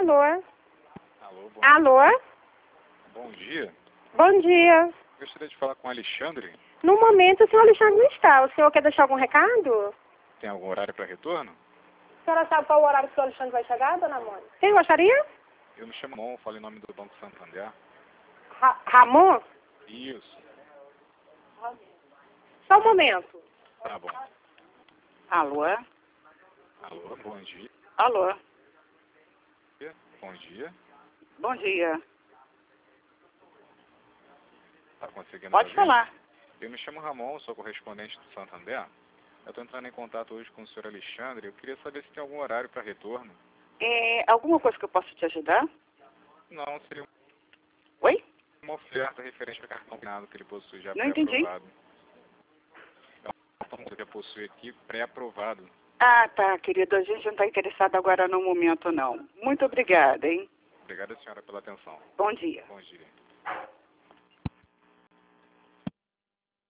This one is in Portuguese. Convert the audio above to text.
Alô? Alô, Alô? bom dia. Bom dia. Gostaria de falar com o Alexandre. No momento o senhor Alexandre não está. O senhor quer deixar algum recado? Tem algum horário para retorno? A senhora sabe qual o horário que o senhor Alexandre vai chegar, dona Mônica? Quem gostaria? Eu me chamo Ramon, falo em nome do Banco Santander. Ramon? Isso, Só um momento. tá bom. Alô? Alô, bom dia. Alô? Bom dia. Bom dia. Tá conseguindo Pode ouvir? falar. Eu me chamo Ramon, sou correspondente do Santander. Eu estou entrando em contato hoje com o senhor Alexandre. Eu queria saber se tem algum horário para retorno. Alguma coisa que eu possa te ajudar? Não, seria Oi? uma oferta referente ao cartão pinado que ele possui já Não entendi. pré-aprovado. É um cartão que ele possui aqui pré-aprovado. Ah, tá, querido. A gente não está interessado agora no momento, não. Muito obrigada, hein? Obrigado, senhora, pela atenção. Bom dia. Bom dia.